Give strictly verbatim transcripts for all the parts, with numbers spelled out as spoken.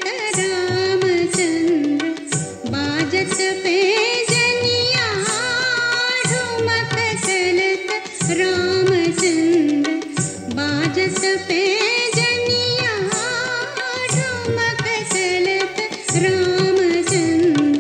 रामचंद्र बाजत पैजनिया ठुमक चलत रामचंद्र बाजत पैजनिया ठुमक चलत रामचंद्र।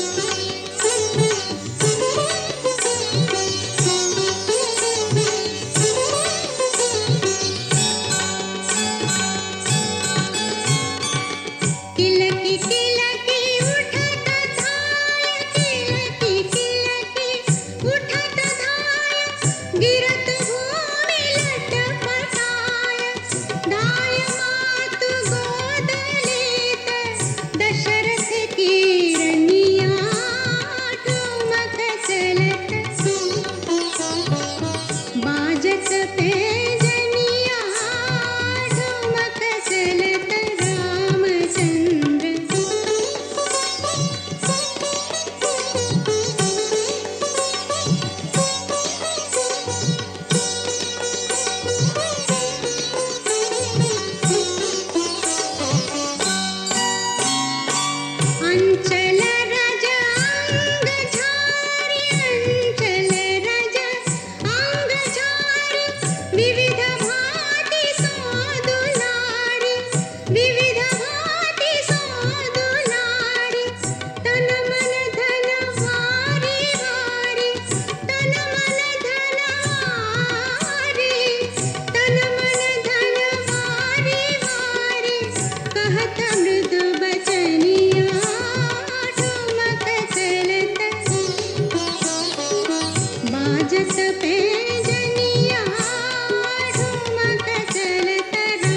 किलकी किलकी उठत धाय किलकी किलकी उठत धाय गिरत भूमि लटपटाय धाय मातु गोद लेत दशरथ की रनिया ठुमक चलत बाजत पैजनिया ठुमक चलत रामचंद्र। अंचल रज अंग झारी अंचल रज अंग झारी विविध भांति साधुलारी विविध भांति साधुलारी तन मन धन वारी वारी तन मन धन वारी तन मन धन वारी वारी कहत मृदु बचनिया ठुमक चलत बाजत पैजनिया ठुमक चलत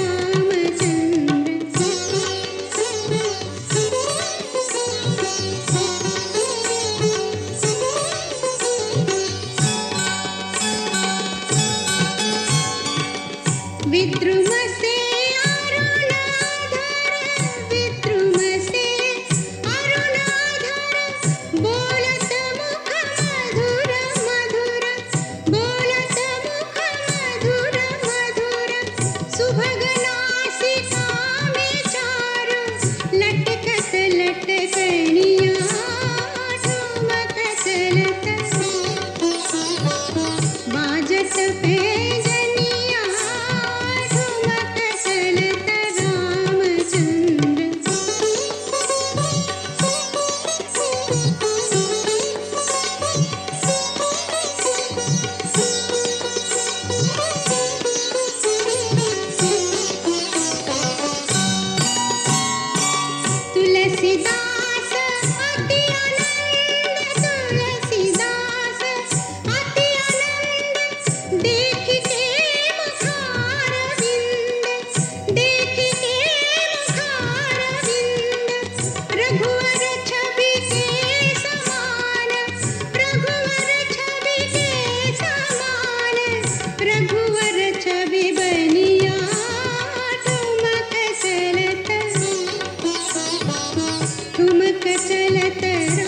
रामचंद्र। विद्रुम से अरुणाधर विद्रुम से अरुणाधर बोलत मुख मधुर मधुर बोलत मुख मधुर मधुर सुभग नासिका में चारु लटकत लटकनिया ठुमक चलत बाजत पैजनिया ठुमक चलत रामचंद्र। तुलसीदास अति आनंद तुलसीदास अति आनंद देख के मुखार विंद देख के मुखार विंद रघुवर छवि के समान रघुवर छवि के समान रघुवर छवि बनिया ठुमक चलत ठुमक चलत